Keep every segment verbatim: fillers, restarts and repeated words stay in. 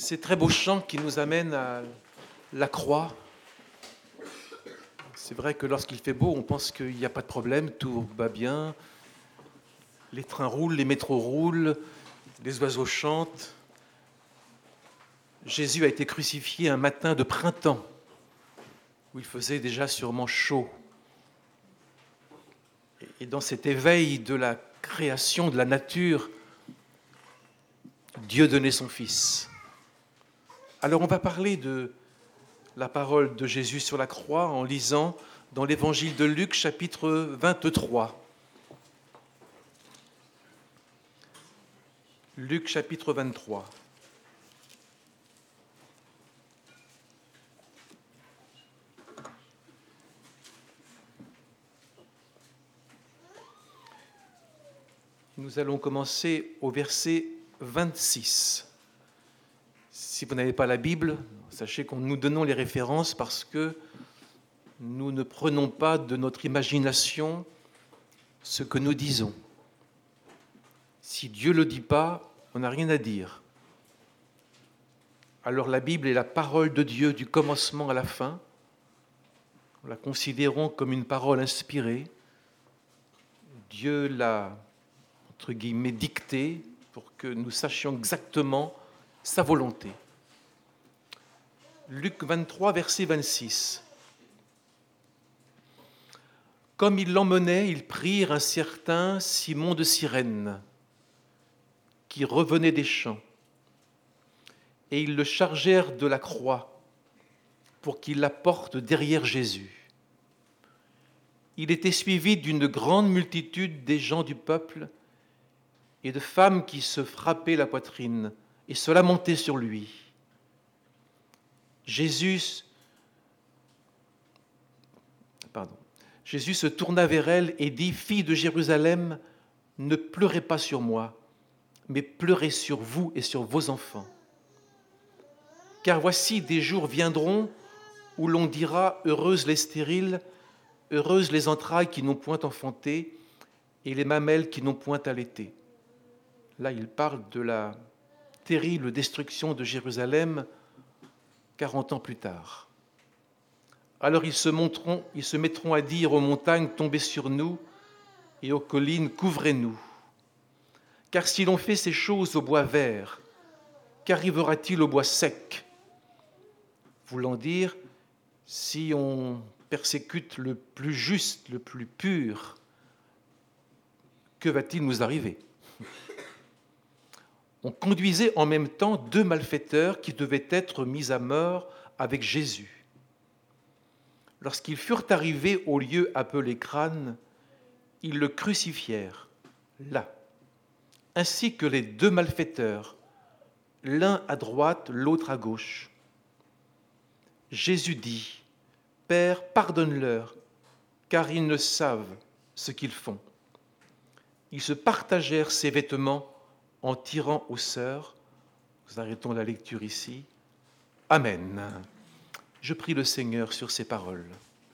Ces très beaux chants qui nous amènent à la croix. C'est vrai que lorsqu'il fait beau, on pense qu'il n'y a pas de problème, tout va bien. Les trains roulent, les métros roulent, les oiseaux chantent. Jésus a été crucifié un matin de printemps, où il faisait déjà sûrement chaud. Et dans cet éveil de la création, de la nature, Dieu donnait son Fils. Alors on va parler de la parole de Jésus sur la croix en lisant dans l'évangile de Luc, chapitre vingt-trois. Luc, chapitre vingt-trois. Nous allons commencer au verset vingt-six. Si vous n'avez pas la Bible, sachez que nous donnons les références parce que nous ne prenons pas de notre imagination ce que nous disons. Si Dieu ne le dit pas, on n'a rien à dire. Alors la Bible est la parole de Dieu du commencement à la fin. Nous la considérons comme une parole inspirée. Dieu l'a, entre guillemets, dictée pour que nous sachions exactement sa volonté. Luc vingt-trois, verset vingt-six. Comme ils l'emmenaient, ils prirent un certain Simon de Cyrène, qui revenait des champs, et ils le chargèrent de la croix pour qu'il la porte derrière Jésus. Il était suivi d'une grande multitude des gens du peuple et de femmes qui se frappaient la poitrine et se lamentaient sur lui. Jésus, pardon, Jésus se tourna vers elle et dit « Fille de Jérusalem, ne pleurez pas sur moi, mais pleurez sur vous et sur vos enfants. Car voici des jours viendront où l'on dira « Heureuses les stériles, heureuses les entrailles qui n'ont point enfanté et les mamelles qui n'ont point allaité. » Là, il parle de la terrible destruction de Jérusalem quarante ans plus tard. Alors ils se, monteront, ils se mettront à dire aux montagnes « Tombez sur nous » et aux collines « Couvrez-nous ». Car si l'on fait ces choses au bois vert, qu'arrivera-t-il au bois sec ? Voulant dire, si on persécute le plus juste, le plus pur, que va-t-il nous arriver ? On conduisait en même temps deux malfaiteurs qui devaient être mis à mort avec Jésus. Lorsqu'ils furent arrivés au lieu appelé Crâne, ils le crucifièrent là, ainsi que les deux malfaiteurs, l'un à droite, l'autre à gauche. Jésus dit, « Père, pardonne-leur, car ils ne savent ce qu'ils font. » Ils se partagèrent ses vêtements en tirant aux sœurs. Nous arrêtons la lecture ici. Amen. Je prie le Seigneur sur ces paroles.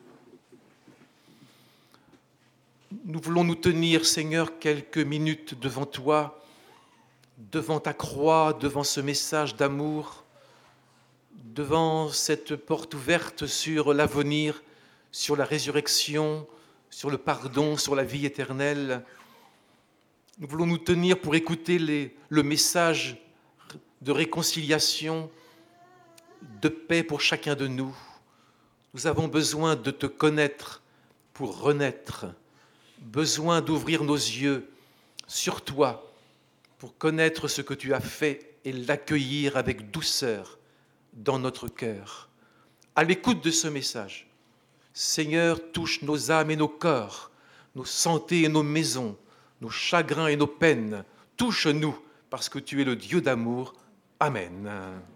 Nous voulons nous tenir, Seigneur, quelques minutes devant toi, devant ta croix, devant ce message d'amour, devant cette porte ouverte sur l'avenir, sur la résurrection, sur le pardon, sur la vie éternelle. Nous voulons nous tenir pour écouter les, le message de réconciliation, de paix pour chacun de nous. Nous avons besoin de te connaître pour renaître, besoin d'ouvrir nos yeux sur toi pour connaître ce que tu as fait et l'accueillir avec douceur dans notre cœur. À l'écoute de ce message, Seigneur, touche nos âmes et nos corps, nos santés et nos maisons, nos chagrins et nos peines. Touche-nous parce que tu es le Dieu d'amour. Amen.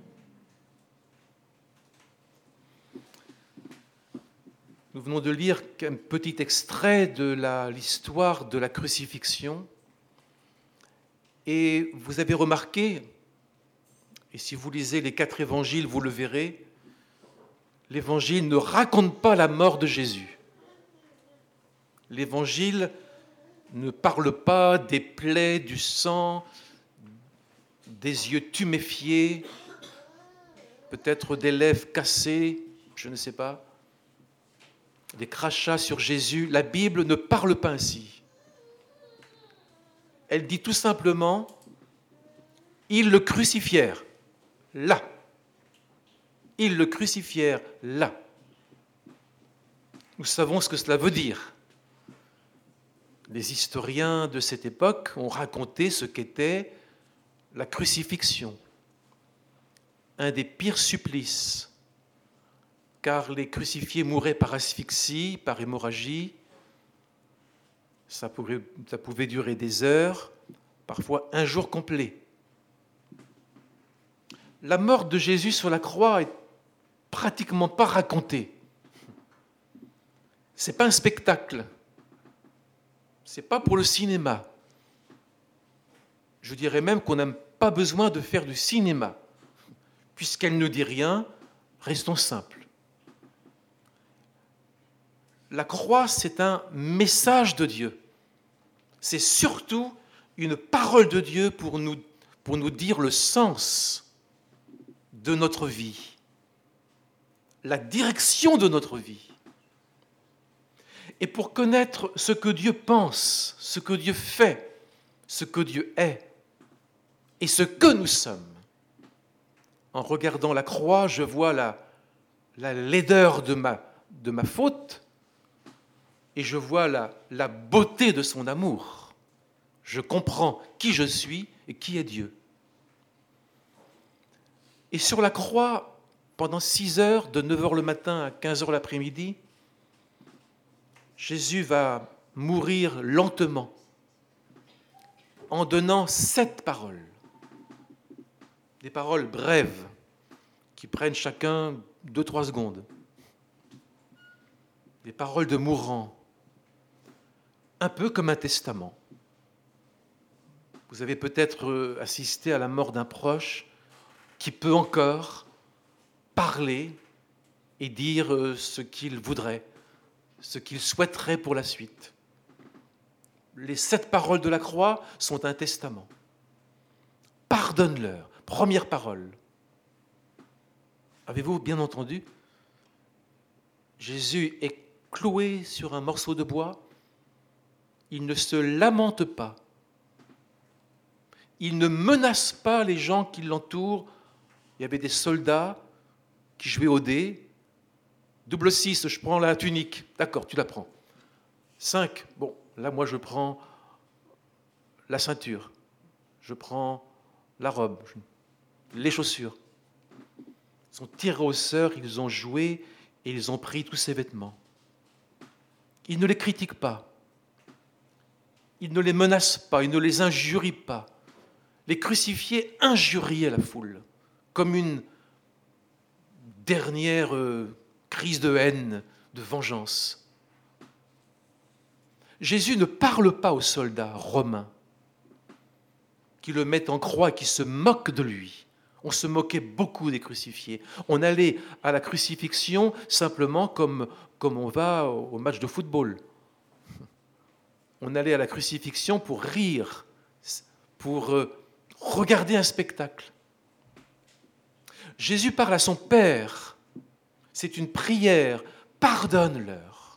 Nous venons de lire un petit extrait de la, l'histoire de la crucifixion. Et vous avez remarqué, et si vous lisez les quatre évangiles, vous le verrez, l'évangile ne raconte pas la mort de Jésus. L'évangile ne parle pas des plaies, du sang, des yeux tuméfiés, peut-être des lèvres cassées, je ne sais pas, des crachats sur Jésus. La Bible ne parle pas ainsi. Elle dit tout simplement, ils le crucifièrent là. Ils le crucifièrent là. Nous savons ce que cela veut dire. Les historiens de cette époque ont raconté ce qu'était la crucifixion, un des pires supplices, car les crucifiés mouraient par asphyxie, par hémorragie. Ça pouvait, ça pouvait durer des heures, parfois un jour complet. La mort de Jésus sur la croix est pratiquement pas racontée. Ce n'est pas un spectacle. Ce n'est pas pour le cinéma. Je dirais même qu'on n'a pas besoin de faire du cinéma. Puisqu'elle ne dit rien, restons simples. La croix, c'est un message de Dieu. C'est surtout une parole de Dieu pour nous, pour nous dire le sens de notre vie, la direction de notre vie. Et pour connaître ce que Dieu pense, ce que Dieu fait, ce que Dieu est et ce que nous sommes, en regardant la croix, je vois la, la laideur de ma, de ma faute et je vois la, la beauté de son amour. Je comprends qui je suis et qui est Dieu. Et sur la croix, pendant six heures, de neuf heures le matin à quinze heures l'après-midi, Jésus va mourir lentement en donnant sept paroles. Des paroles brèves qui prennent chacun deux, trois secondes. Des paroles de mourant, un peu comme un testament. Vous avez peut-être assisté à la mort d'un proche qui peut encore parler et dire ce qu'il voudrait, ce qu'il souhaiterait pour la suite. Les sept paroles de la croix sont un testament. Pardonne-leur. Première parole. Avez-vous bien entendu? Jésus est cloué sur un morceau de bois. Il ne se lamente pas. Il ne menace pas les gens qui l'entourent. Il y avait des soldats qui jouaient au dé. Double six, je prends la tunique. D'accord, tu la prends. Cinq, bon, là, moi, je prends la ceinture. Je prends la robe, les chaussures. Ils sont tirés au sort, ils ont joué et ils ont pris tous ces vêtements. Il ne les critique pas. Il ne les menace pas, il ne les injurie pas. Les crucifiés injuriaient la foule, comme une dernière euh, crise de haine, de vengeance. Jésus ne parle pas aux soldats romains qui le mettent en croix et qui se moquent de lui. On se moquait beaucoup des crucifiés. On allait à la crucifixion simplement comme, comme on va au match de football. On allait à la crucifixion pour rire, pour euh, regarder un spectacle. Jésus parle à son Père. C'est une prière. Pardonne-leur.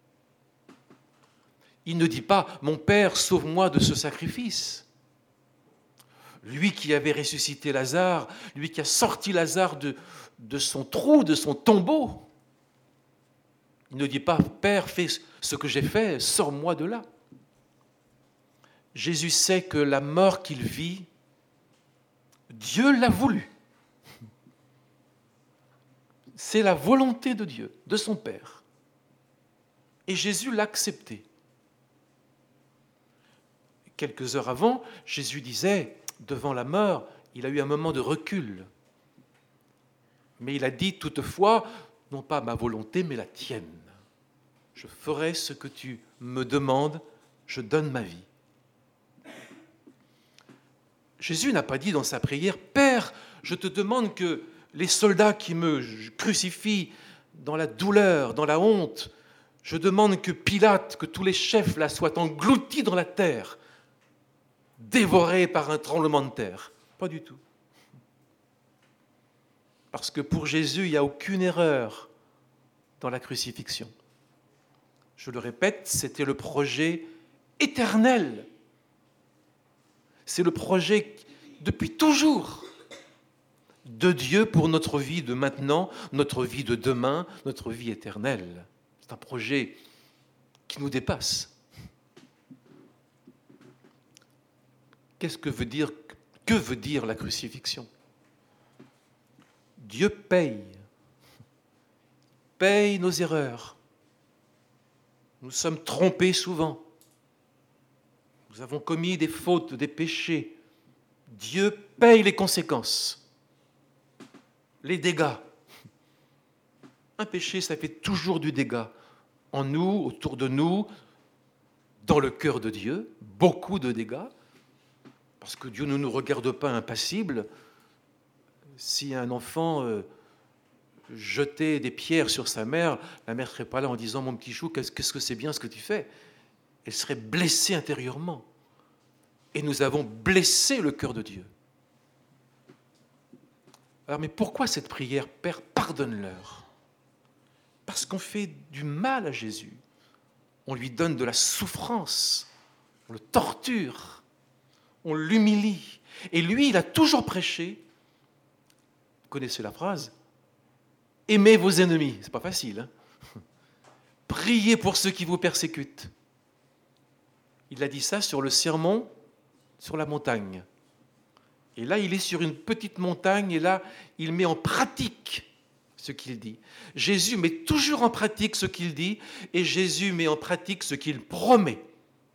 Il ne dit pas « Mon Père, sauve-moi de ce sacrifice ». Lui qui avait ressuscité Lazare, lui qui a sorti Lazare de, de son trou, de son tombeau. Il ne dit pas « Père, fais ce que j'ai fait, sors-moi de là ». Jésus sait que la mort qu'il vit, Dieu l'a voulu. C'est la volonté de Dieu, de son Père. Et Jésus l'a accepté. Quelques heures avant, Jésus disait, devant la mort, il a eu un moment de recul. Mais il a dit toutefois, non pas ma volonté, mais la tienne. Je ferai ce que tu me demandes, je donne ma vie. Jésus n'a pas dit dans sa prière, « Père, je te demande que les soldats qui me crucifient dans la douleur, dans la honte, je demande que Pilate, que tous les chefs là soient engloutis dans la terre, dévorés par un tremblement de terre. » Pas du tout. Parce que pour Jésus, il n'y a aucune erreur dans la crucifixion. Je le répète, c'était le projet éternel. C'est le projet depuis toujours de Dieu pour notre vie de maintenant, notre vie de demain, notre vie éternelle. C'est un projet qui nous dépasse. Qu'est-ce que veut dire, que veut dire la crucifixion ? Dieu paye, paye nos erreurs. Nous sommes trompés souvent. Nous avons commis des fautes, des péchés. Dieu paye les conséquences, les dégâts. Un péché, ça fait toujours du dégât. En nous, autour de nous, dans le cœur de Dieu, beaucoup de dégâts, parce que Dieu ne nous regarde pas impassibles. Si un enfant euh, jetait des pierres sur sa mère, la mère ne serait pas là en disant « Mon petit chou, qu'est-ce que c'est bien ce que tu fais ?» Elle serait blessée intérieurement. Et nous avons blessé le cœur de Dieu. Alors, mais pourquoi cette prière ? Père, pardonne-leur. Parce qu'on fait du mal à Jésus. On lui donne de la souffrance. On le torture. On l'humilie. Et lui, il a toujours prêché. Vous connaissez la phrase ? Aimez vos ennemis. C'est pas facile, hein ? Priez pour ceux qui vous persécutent. Il a dit ça sur le sermon sur la montagne. Et là, il est sur une petite montagne et là, il met en pratique ce qu'il dit. Jésus met toujours en pratique ce qu'il dit et Jésus met en pratique ce qu'il promet.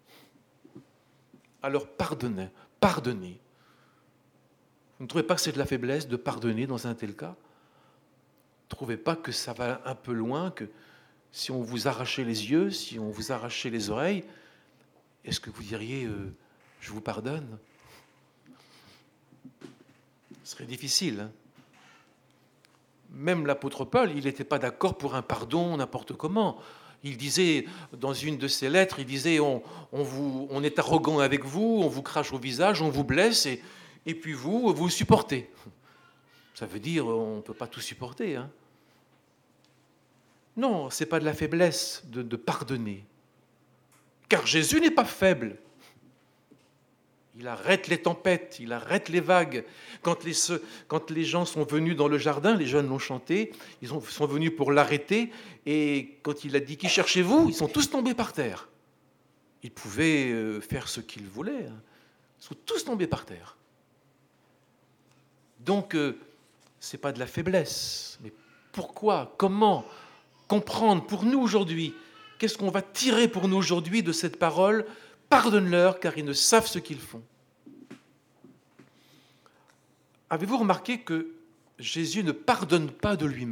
Alors pardonnez, pardonnez. Vous ne trouvez pas que c'est de la faiblesse de pardonner dans un tel cas ? Vous ne trouvez pas que ça va un peu loin, que si on vous arrachait les yeux, si on vous arrachait les oreilles, est-ce que vous diriez euh, « je vous pardonne » ? Ce serait difficile. Hein ? Même l'apôtre Paul, il n'était pas d'accord pour un pardon n'importe comment. Il disait, dans une de ses lettres, il disait on, on, vous, on est arrogant avec vous, on vous crache au visage, on vous blesse, et, et puis vous, vous supportez. Ça veut dire on ne peut pas tout supporter. Hein ? Non, ce n'est pas de la faiblesse de, de pardonner. Car Jésus n'est pas faible. Il arrête les tempêtes, il arrête les vagues. Quand les, quand les gens sont venus dans le jardin, les jeunes l'ont chanté, ils ont, sont venus pour l'arrêter, et quand il a dit « Qui cherchez-vous ?», ils sont tous tombés par terre. Ils pouvaient faire ce qu'ils voulaient. Hein. Ils sont tous tombés par terre. Donc, euh, ce n'est pas de la faiblesse. Mais pourquoi ? Comment comprendre pour nous aujourd'hui ? Qu'est-ce qu'on va tirer pour nous aujourd'hui de cette parole ? Pardonne-leur, car ils ne savent ce qu'ils font. Avez-vous remarqué que Jésus ne pardonne pas de lui-même ?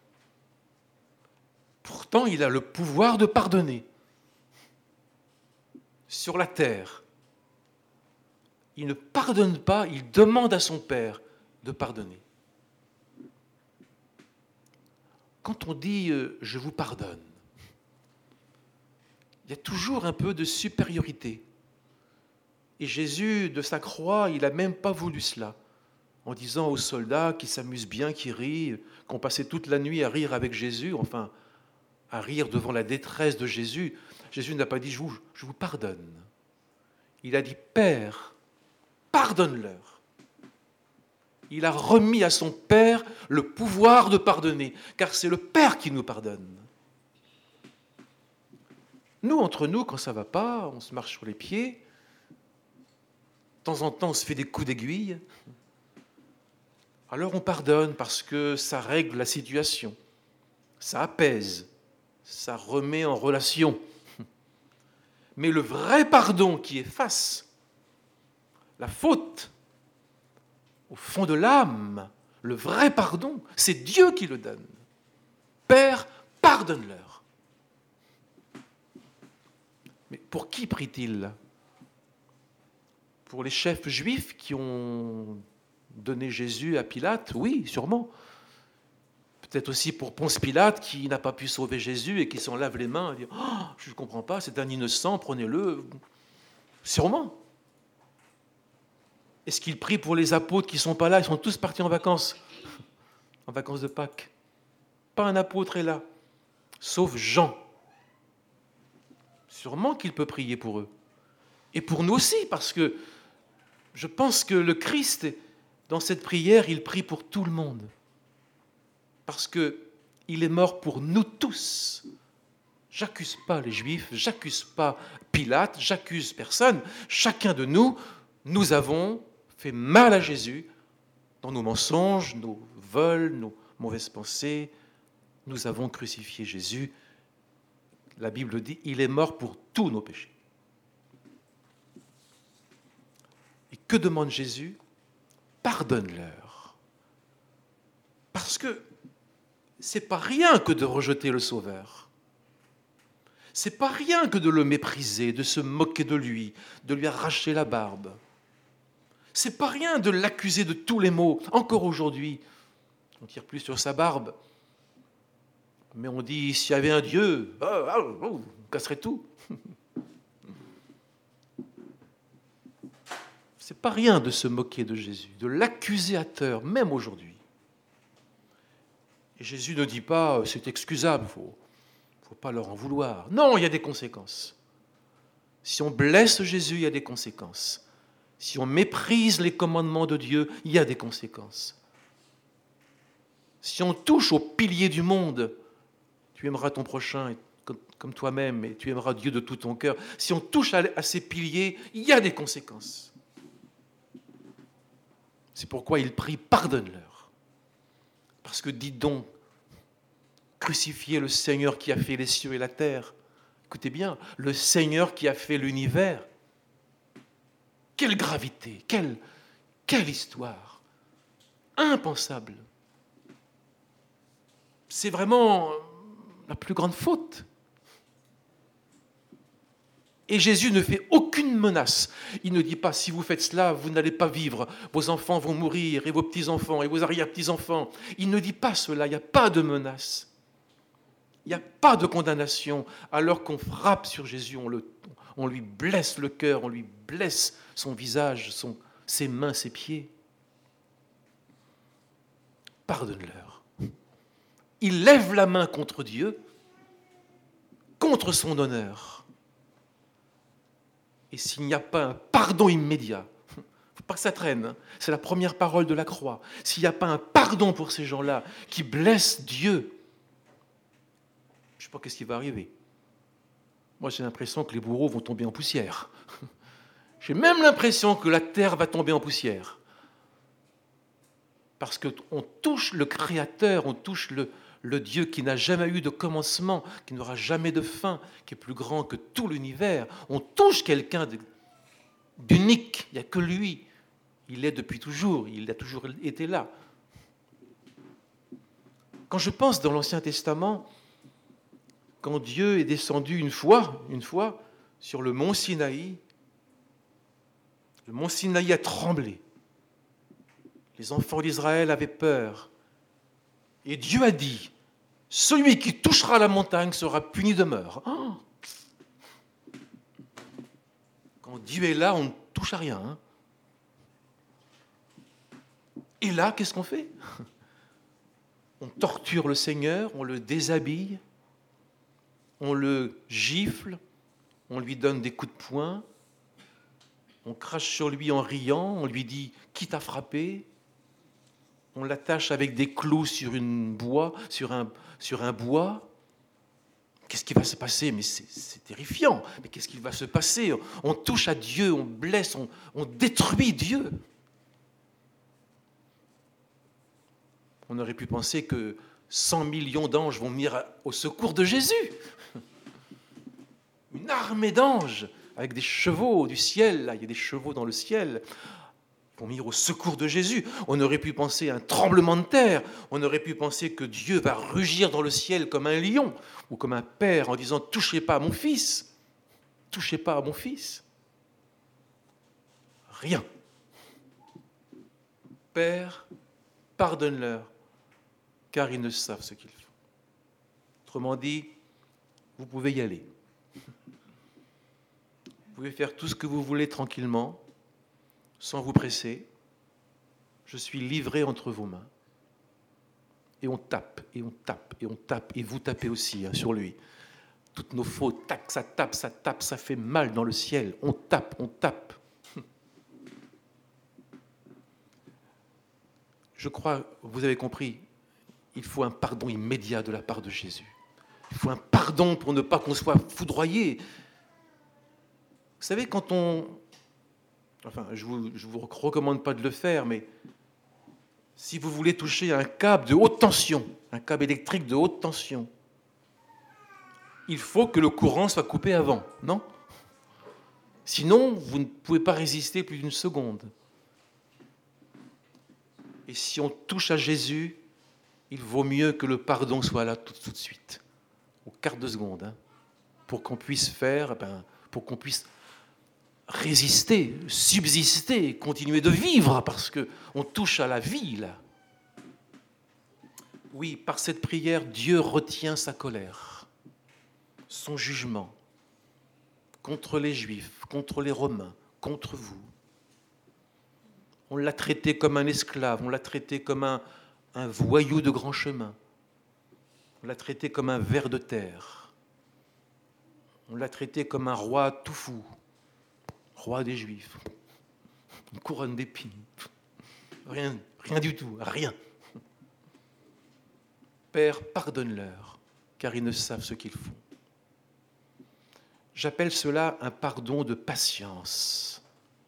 Pourtant, il a le pouvoir de pardonner. Sur la terre, il ne pardonne pas, il demande à son Père de pardonner. Quand on dit euh, « je vous pardonne », il y a toujours un peu de supériorité. Et Jésus, de sa croix, il n'a même pas voulu cela. En disant aux soldats qui s'amusent bien, qui rient, qu'on passait toute la nuit à rire avec Jésus, enfin, à rire devant la détresse de Jésus, Jésus n'a pas dit « je vous, je vous pardonne ». Il a dit « Père, pardonne-leur ». Il a remis à son Père le pouvoir de pardonner, car c'est le Père qui nous pardonne. Nous, entre nous, quand ça ne va pas, on se marche sur les pieds. De temps en temps, on se fait des coups d'aiguille. Alors on pardonne parce que ça règle la situation. Ça apaise. Ça remet en relation. Mais le vrai pardon qui efface la faute au fond de l'âme, le vrai pardon, c'est Dieu qui le donne. Père, pardonne-leur. Mais pour qui prie-t-il ? Pour les chefs juifs qui ont donné Jésus à Pilate ? Oui, sûrement. Peut-être aussi pour Ponce Pilate qui n'a pas pu sauver Jésus et qui s'en lave les mains et dit « Oh, je ne comprends pas, c'est un innocent, prenez-le. » Sûrement. Est-ce qu'il prie pour les apôtres qui ne sont pas là ? Ils sont tous partis en vacances. en vacances de Pâques. Pas un apôtre est là, sauf Jean. Sûrement qu'il peut prier pour eux. Et pour nous aussi, parce que je pense que le Christ, dans cette prière, il prie pour tout le monde. Parce qu'il est mort pour nous tous. J'accuse pas les Juifs, j'accuse pas Pilate, j'accuse personne. Chacun de nous, nous avons fait mal à Jésus dans nos mensonges, nos vols, nos mauvaises pensées. Nous avons crucifié Jésus. La Bible dit, il est mort pour tous nos péchés. Et que demande Jésus ? Pardonne-leur. Parce que c'est pas rien que de rejeter le Sauveur. C'est pas rien que de le mépriser, de se moquer de lui, de lui arracher la barbe. C'est pas rien de l'accuser de tous les maux. Encore aujourd'hui, on ne tire plus sur sa barbe. Mais on dit, s'il y avait un Dieu, oh, oh, oh, on casserait tout. C'est pas rien de se moquer de Jésus, de l'accuser à tort, même aujourd'hui. Et Jésus ne dit pas, c'est excusable, il faut, faut pas leur en vouloir. Non, il y a des conséquences. Si on blesse Jésus, il y a des conséquences. Si on méprise les commandements de Dieu, il y a des conséquences. Si on touche aux piliers du monde, tu aimeras ton prochain comme toi-même et tu aimeras Dieu de tout ton cœur. Si on touche à ces piliers, il y a des conséquences. C'est pourquoi il prie, pardonne-leur. Parce que dites donc, crucifiez le Seigneur qui a fait les cieux et la terre. Écoutez bien, le Seigneur qui a fait l'univers. Quelle gravité, quelle, quelle histoire. Impensable. C'est vraiment la plus grande faute. Et Jésus ne fait aucune menace. Il ne dit pas, si vous faites cela, vous n'allez pas vivre, vos enfants vont mourir, et vos petits-enfants, et vos arrière-petits-enfants. Il ne dit pas cela, il n'y a pas de menace. Il n'y a pas de condamnation, alors qu'on frappe sur Jésus, on, le, on lui blesse le cœur, on lui blesse son visage, son, ses mains, ses pieds. Pardonne-leur. Il lève la main contre Dieu, contre son honneur. Et s'il n'y a pas un pardon immédiat, il ne faut pas que ça traîne, hein, c'est la première parole de la croix. S'il n'y a pas un pardon pour ces gens-là qui blessent Dieu, je ne sais pas qu'est-ce qui va arriver. Moi, j'ai l'impression que les bourreaux vont tomber en poussière. J'ai même l'impression que la terre va tomber en poussière. Parce qu'on touche le Créateur, on touche le, le Dieu qui n'a jamais eu de commencement, qui n'aura jamais de fin, qui est plus grand que tout l'univers. On touche quelqu'un d'unique, il n'y a que lui. Il est depuis toujours, il a toujours été là. Quand je pense dans l'Ancien Testament, quand Dieu est descendu une fois, une fois, sur le mont Sinaï, le mont Sinaï a tremblé. Les enfants d'Israël avaient peur. Et Dieu a dit, celui qui touchera la montagne sera puni de mort. Oh, quand Dieu est là, on ne touche à rien. Hein. Et là, qu'est-ce qu'on fait ? On torture le Seigneur, on le déshabille, on le gifle, on lui donne des coups de poing, on crache sur lui en riant, on lui dit « qui t'a frappé ?» On l'attache avec des clous sur, une bois, sur, un, sur un bois. Qu'est-ce qui va se passer ? Mais c'est, c'est terrifiant. Mais qu'est-ce qui va se passer ? On touche à Dieu, on blesse, on, on détruit Dieu. On aurait pu penser que cent millions d'anges vont venir au secours de Jésus. Une armée d'anges avec des chevaux du ciel. Là, il y a des chevaux dans le ciel. Pour venir au secours de Jésus. On aurait pu penser à un tremblement de terre. On aurait pu penser que Dieu va rugir dans le ciel comme un lion ou comme un père en disant « touchez pas à mon fils, touchez pas à mon fils ». Rien. Père, pardonne-leur, car ils ne savent ce qu'ils font. Autrement dit, vous pouvez y aller. Vous pouvez faire tout ce que vous voulez tranquillement, sans vous presser. Je suis livré entre vos mains. Et on tape, et on tape, et on tape, et vous tapez aussi hein, sur lui. Toutes nos fautes, tac, ça tape, ça tape, ça fait mal dans le ciel. On tape, on tape. Je crois, vous avez compris, il faut un pardon immédiat de la part de Jésus. Il faut un pardon pour ne pas qu'on soit foudroyé. Vous savez, quand on... Enfin, je ne vous, je vous recommande pas de le faire, mais si vous voulez toucher un câble de haute tension, un câble électrique de haute tension, il faut que le courant soit coupé avant, non ? Sinon, vous ne pouvez pas résister plus d'une seconde. Et si on touche à Jésus, il vaut mieux que le pardon soit là tout, tout de suite, au quart de seconde, hein, pour qu'on puisse faire, ben, pour qu'on puisse résister, subsister, continuer de vivre, parce qu'on touche à la vie, là. Oui, par cette prière, Dieu retient sa colère, son jugement contre les Juifs, contre les Romains, contre vous. On l'a traité comme un esclave, on l'a traité comme un, un voyou de grand chemin. On l'a traité comme un ver de terre. On l'a traité comme un roi tout fou, roi des Juifs. Une couronne d'épines. Rien, rien du tout, rien. Père, pardonne-leur, car ils ne savent ce qu'ils font. J'appelle cela un pardon de patience,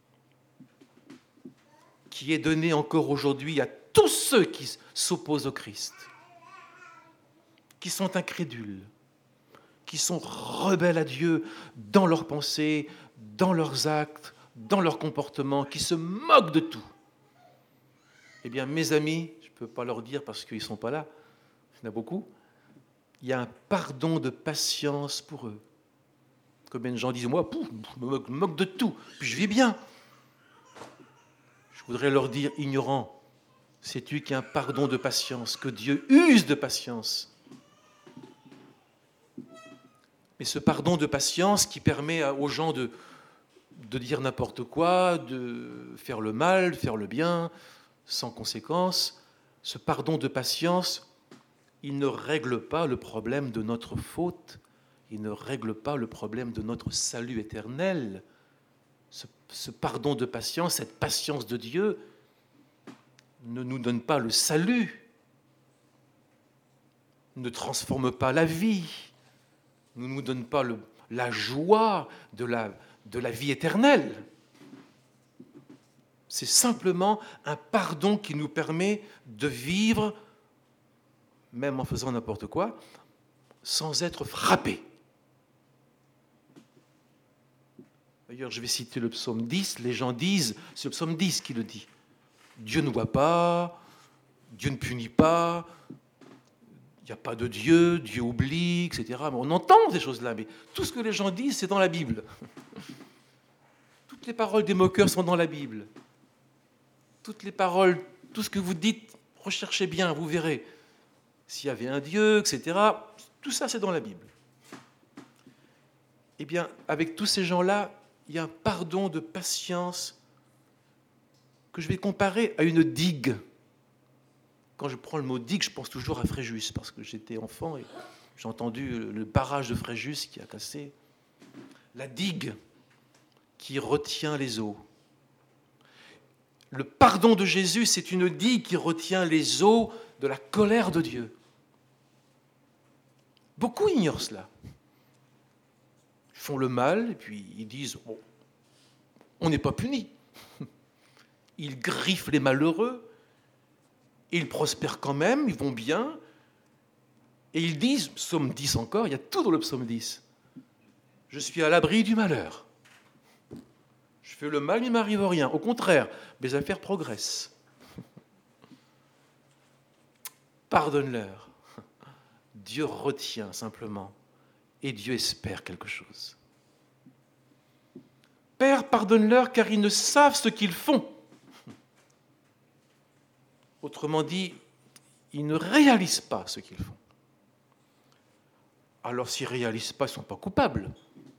qui est donné encore aujourd'hui à tous ceux qui s'opposent au Christ, qui sont incrédules, qui sont rebelles à Dieu dans leurs pensées, dans leurs actes, dans leur comportement, qui se moquent de tout. Eh bien, mes amis, je ne peux pas leur dire parce qu'ils ne sont pas là, il y en a beaucoup, il y a un pardon de patience pour eux. Combien de gens disent, moi, pouf, je me moque de tout, puis je vis bien. Je voudrais leur dire, ignorant, sais-tu qu'il y a un pardon de patience, que Dieu use de patience. Mais ce pardon de patience qui permet aux gens de, de dire n'importe quoi, de faire le mal, de faire le bien, sans conséquence, ce pardon de patience, il ne règle pas le problème de notre faute, il ne règle pas le problème de notre salut éternel. Ce, ce pardon de patience, cette patience de Dieu, ne nous donne pas le salut, ne transforme pas la vie, ne nous donne pas le, la joie de la, de la vie éternelle. C'est simplement un pardon qui nous permet de vivre, même en faisant n'importe quoi, sans être frappé. D'ailleurs, je vais citer le psaume dix. Les gens disent, c'est le psaume dix qui le dit, Dieu ne voit pas, Dieu ne punit pas, il n'y a pas de Dieu, Dieu oublie, et cetera. Mais on entend ces choses-là, mais tout ce que les gens disent, c'est dans la Bible. Toutes les paroles des moqueurs sont dans la Bible. Toutes les paroles, tout ce que vous dites, recherchez bien, vous verrez. S'il y avait un Dieu, et cetera, tout ça, c'est dans la Bible. Eh bien, avec tous ces gens-là, il y a un pardon de patience que je vais comparer à une digue. Quand je prends le mot digue, je pense toujours à Fréjus, parce que j'étais enfant et j'ai entendu le barrage de Fréjus qui a cassé. La digue qui retient les eaux. Le pardon de Jésus, c'est une digue qui retient les eaux de la colère de Dieu. Beaucoup ignorent cela. Ils font le mal et puis ils disent bon, on n'est pas puni. Ils griffent les malheureux, ils prospèrent quand même, ils vont bien. Et ils disent, psaume dix encore, il y a tout dans le psaume dix, je suis à l'abri du malheur. Je fais le mal, il ne m'arrive rien. Au contraire, mes affaires progressent. Pardonne-leur. Dieu retient simplement et Dieu espère quelque chose. Père, pardonne-leur car ils ne savent ce qu'ils font. Autrement dit, ils ne réalisent pas ce qu'ils font. Alors s'ils ne réalisent pas, ils ne sont pas coupables.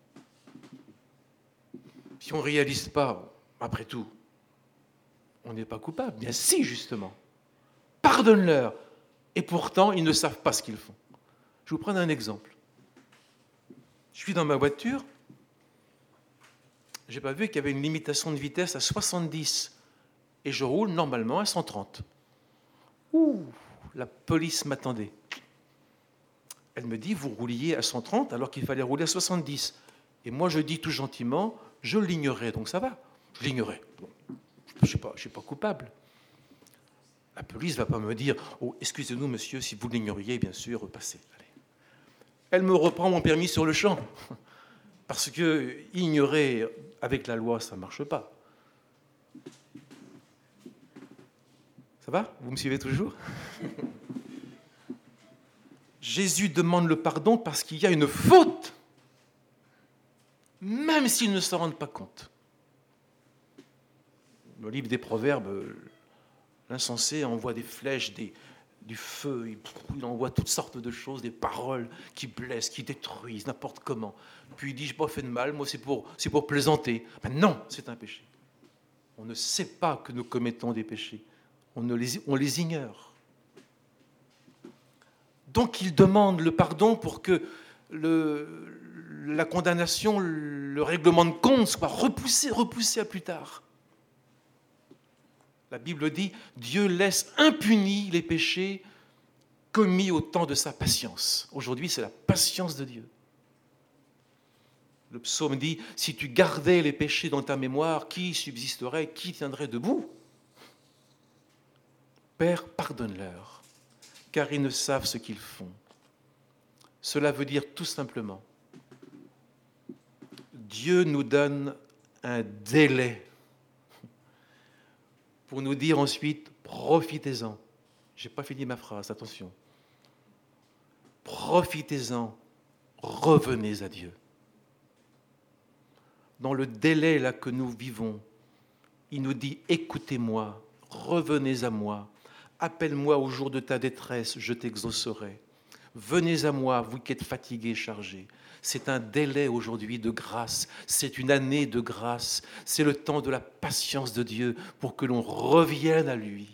Si on ne réalise pas, après tout, on n'est pas coupable. Bien si, justement. Pardonne-leur Et pourtant, ils ne savent pas ce qu'ils font. Je vais vous prendre un exemple. Je suis dans ma voiture, je n'ai pas vu qu'il y avait une limitation de vitesse à soixante-dix et je roule normalement à cent trente. Ouh, la police m'attendait. Elle me dit, vous rouliez à cent trente alors qu'il fallait rouler à soixante-dix. Et moi, je dis tout gentiment, je l'ignorais, donc ça va. Je l'ignorais. Bon, je ne suis pas, je suis pas coupable. La police ne va pas me dire, oh, excusez-nous, monsieur, si vous l'ignoriez, bien sûr, passez. Allez. Elle me reprend mon permis sur le champ. Parce que ignorer avec la loi, ça ne marche pas. Ça va? Vous me suivez toujours? Jésus demande le pardon parce qu'il y a une faute, même s'ils ne s'en rendent pas compte. Le livre des Proverbes, l'insensé envoie des flèches, des, du feu, il envoie toutes sortes de choses, des paroles qui blessent, qui détruisent, n'importe comment. Puis il dit, je n'ai pas fait de mal, moi c'est pour, c'est pour plaisanter. Ben non, c'est un péché. On ne sait pas que nous commettons des péchés. On, ne les, on les ignore. Donc il demande le pardon pour que le, la condamnation, le règlement de compte soit repoussé, repoussé à plus tard. La Bible dit, Dieu laisse impunis les péchés commis au temps de sa patience. Aujourd'hui, c'est la patience de Dieu. Le psaume dit, si tu gardais les péchés dans ta mémoire, qui subsisterait, qui tiendrait debout? Père, pardonne-leur, car ils ne savent ce qu'ils font. Cela veut dire tout simplement, Dieu nous donne un délai pour nous dire ensuite, profitez-en. Je n'ai pas fini ma phrase, attention. Profitez-en, revenez à Dieu. Dans le délai là que nous vivons, il nous dit, écoutez-moi, revenez à moi, appelle-moi au jour de ta détresse, je t'exaucerai. Venez à moi, vous qui êtes fatigués, chargés. C'est un délai aujourd'hui de grâce, c'est une année de grâce, c'est le temps de la patience de Dieu pour que l'on revienne à lui.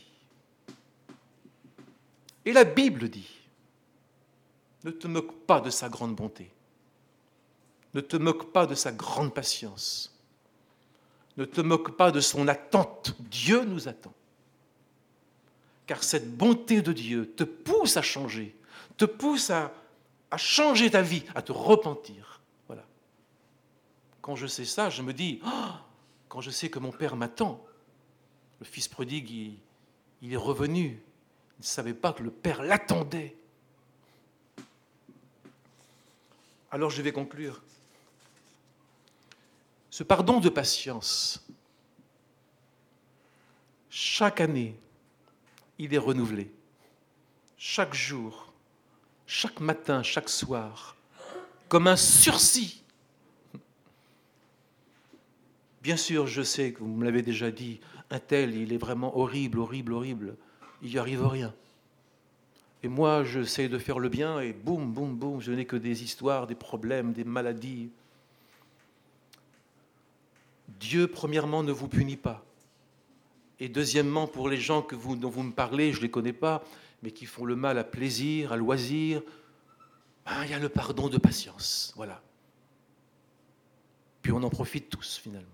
Et la Bible dit, ne te moque pas de sa grande bonté, ne te moque pas de sa grande patience, ne te moque pas de son attente, Dieu nous attend. Car cette bonté de Dieu te pousse à changer, te pousse à à changer ta vie, à te repentir. Voilà. Quand je sais ça, je me dis, oh, quand je sais que mon père m'attend, le fils prodigue, il, il est revenu, il ne savait pas que le père l'attendait. Alors je vais conclure. Ce pardon de patience, chaque année, il est renouvelé. Chaque jour, chaque matin, chaque soir, comme un sursis. Bien sûr, je sais que vous me l'avez déjà dit, un tel, il est vraiment horrible, horrible, horrible. Il n'y arrive rien. Et moi, j'essaie de faire le bien et boum, boum, boum, je n'ai que des histoires, des problèmes, des maladies. Dieu, premièrement, ne vous punit pas. Et deuxièmement, pour les gens que vous, dont vous me parlez, je ne les connais pas, mais qui font le mal à plaisir, à loisir, ben, il y a le pardon de patience, voilà. Puis on en profite tous, finalement.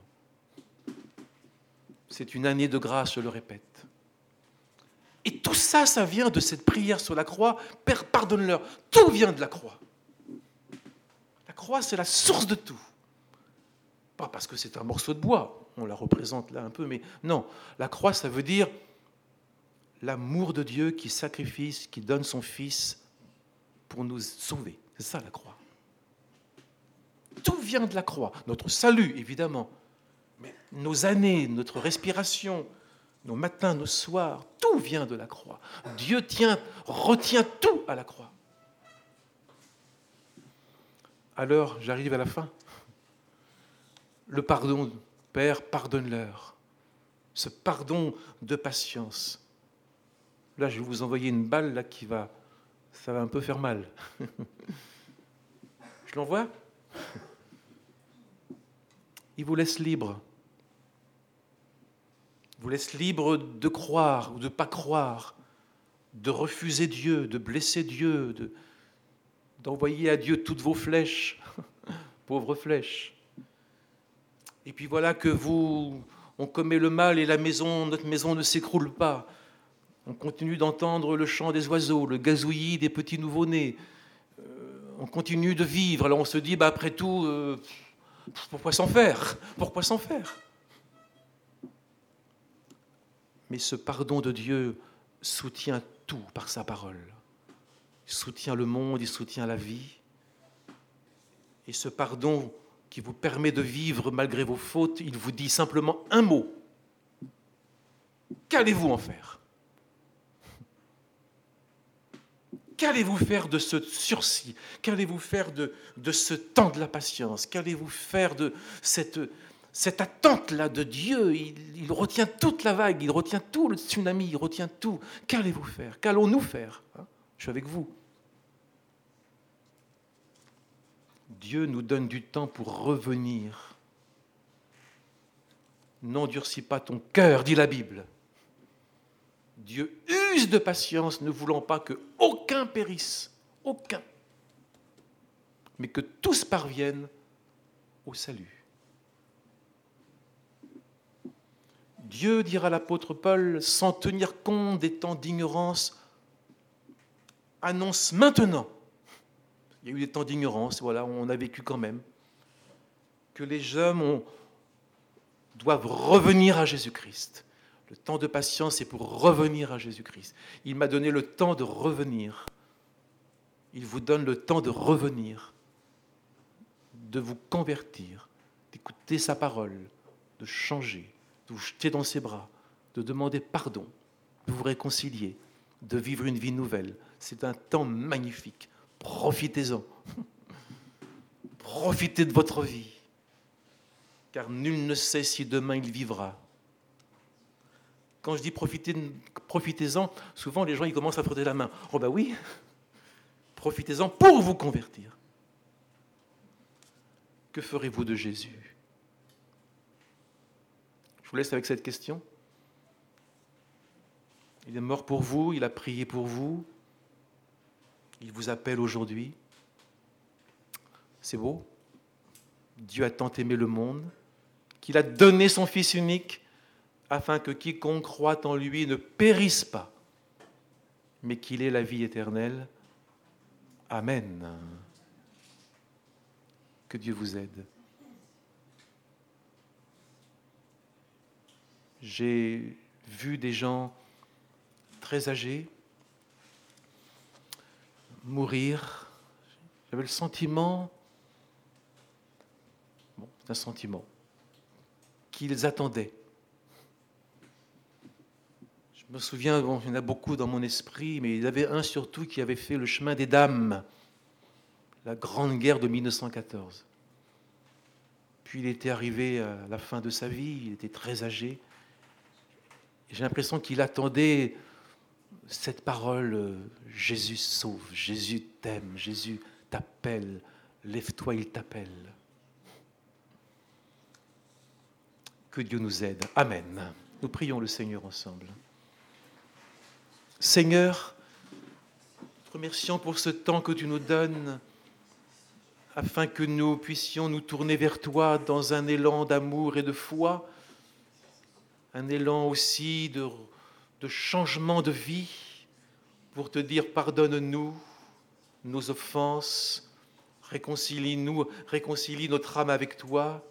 C'est une année de grâce, je le répète. Et tout ça, ça vient de cette prière sur la croix, Père, pardonne-leur. Tout vient de la croix. La croix, c'est la source de tout. Pas parce que c'est un morceau de bois, on la représente là un peu, mais non, la croix, ça veut dire l'amour de Dieu qui sacrifie, qui donne son Fils pour nous sauver. C'est ça la croix. Tout vient de la croix. Notre salut, évidemment. Mais nos années, notre respiration, nos matins, nos soirs, tout vient de la croix. Dieu tient, retient tout à la croix. Alors, j'arrive à la fin. Le pardon, Père, pardonne-leur. Ce pardon de patience. Là, je vais vous envoyer une balle là, qui va, ça va un peu faire mal. Je l'envoie. Il vous laisse libre. Il vous laisse libre de croire ou de ne pas croire. de refuser Dieu, de blesser Dieu, de, d'envoyer à Dieu toutes vos flèches, pauvres flèches. Et puis voilà que vous, on commet le mal et la maison, notre maison ne s'écroule pas. On continue d'entendre le chant des oiseaux, le gazouillis des petits nouveau-nés. Euh, on continue de vivre. Alors on se dit, bah après tout, euh, pourquoi s'en faire ? Pourquoi s'en faire ? Mais ce pardon de Dieu soutient tout par sa parole. Il soutient le monde, il soutient la vie. Et ce pardon qui vous permet de vivre malgré vos fautes, il vous dit simplement un mot. Qu'allez-vous en faire ? Qu'allez-vous faire de ce sursis ? Qu'allez-vous faire de, de ce temps de la patience ? Qu'allez-vous faire de cette, cette attente-là de Dieu ? il, il retient toute la vague, il retient tout le tsunami, il retient tout. Qu'allez-vous faire ? Qu'allons-nous faire ? Je suis avec vous. Dieu nous donne du temps pour revenir. N'endurcis pas ton cœur, dit la Bible. Dieu use de patience, ne voulant pas que aucun périsse, aucun, mais que tous parviennent au salut. Dieu, dira l'apôtre Paul, sans tenir compte des temps d'ignorance, annonce maintenant. Il y a eu des temps d'ignorance, voilà, on a vécu quand même, que les hommes ont, doivent revenir à Jésus-Christ. Le temps de patience est pour revenir à Jésus-Christ. Il m'a donné le temps de revenir. Il vous donne le temps de revenir, de vous convertir, d'écouter sa parole, de changer, de vous jeter dans ses bras, de demander pardon, de vous réconcilier, de vivre une vie nouvelle. C'est un temps magnifique. Profitez-en. Profitez de votre vie. Car nul ne sait si demain il vivra. Quand je dis profitez, profitez-en, souvent les gens ils commencent à frotter la main. Oh ben oui, profitez-en pour vous convertir. Que ferez-vous de Jésus ? Je vous laisse avec cette question. Il est mort pour vous, il a prié pour vous. Il vous appelle aujourd'hui. C'est beau. Dieu a tant aimé le monde qu'il a donné son Fils unique afin que quiconque croit en lui ne périsse pas, mais qu'il ait la vie éternelle. Amen. Que Dieu vous aide. J'ai vu des gens très âgés mourir. J'avais le sentiment, bon, c'est un sentiment, qu'ils attendaient. Je me souviens, bon, il y en a beaucoup dans mon esprit, mais il y avait un surtout qui avait fait le chemin des dames, la Grande Guerre de mille neuf cent quatorze. Puis il était arrivé à la fin de sa vie, il était très âgé. Et j'ai l'impression qu'il attendait cette parole, Jésus sauve, Jésus t'aime, Jésus t'appelle, lève-toi, il t'appelle. Que Dieu nous aide. Amen. Nous prions le Seigneur ensemble. Seigneur, te remercions pour ce temps que tu nous donnes afin que nous puissions nous tourner vers toi dans un élan d'amour et de foi, un élan aussi de, de changement de vie pour te dire pardonne-nous nos offenses, réconcilie-nous, réconcilie notre âme avec toi.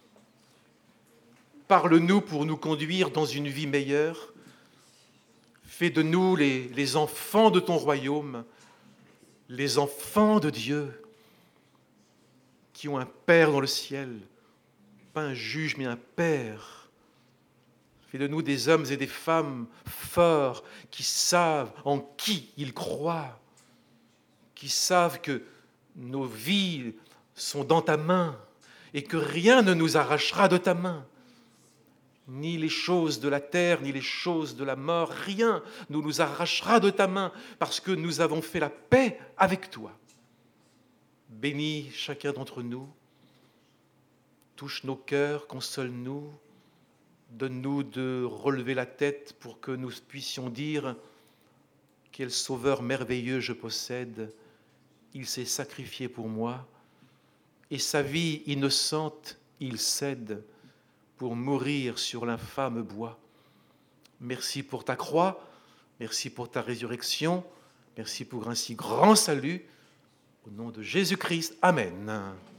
Parle-nous pour nous conduire dans une vie meilleure. Fais de nous les, les enfants de ton royaume, les enfants de Dieu, qui ont un Père dans le ciel, pas un juge, mais un Père. Fais de nous des hommes et des femmes forts, qui savent en qui ils croient, qui savent que nos vies sont dans ta main et que rien ne nous arrachera de ta main. Ni les choses de la terre, ni les choses de la mort, rien ne nous arrachera de ta main parce que nous avons fait la paix avec toi. Bénis chacun d'entre nous, touche nos cœurs, console-nous, donne-nous de relever la tête pour que nous puissions dire quel sauveur merveilleux je possède, il s'est sacrifié pour moi, et sa vie innocente il cède pour mourir sur l'infâme bois. Merci pour ta croix, merci pour ta résurrection, merci pour un si grand salut. Au nom de Jésus-Christ, Amen.